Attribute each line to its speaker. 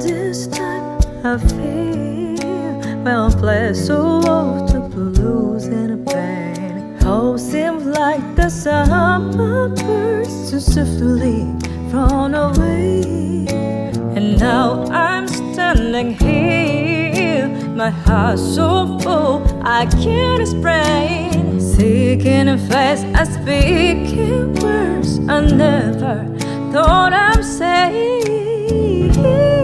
Speaker 1: this time I feel well placed so low to blues and a pain. Hope seems like the summer birds too swiftly flown away. And now I'm standing here, my heart so full I can't explain. Seeking a face, I speak in words I never thought I'm saying.